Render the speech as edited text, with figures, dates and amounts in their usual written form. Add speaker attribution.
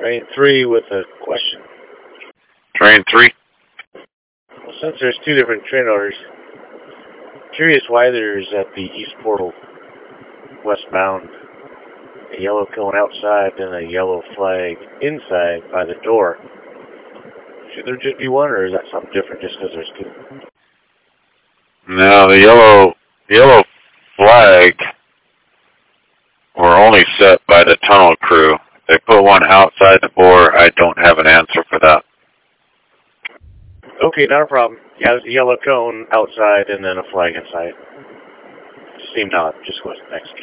Speaker 1: Train 3 with a question.
Speaker 2: Train 3?
Speaker 1: Well, since there's two different train orders, curious why there's at the east portal, westbound, a yellow cone outside and a yellow flag inside by the door. Should there just be one, or is that something different just because there's two?
Speaker 2: No, the yellow flag were only set by the tunnel crew. They put one outside the bore. I don't have an answer for that.
Speaker 1: Okay, not a problem. Yeah, there's a yellow cone outside and then a flag inside. Seemed odd. Just was next.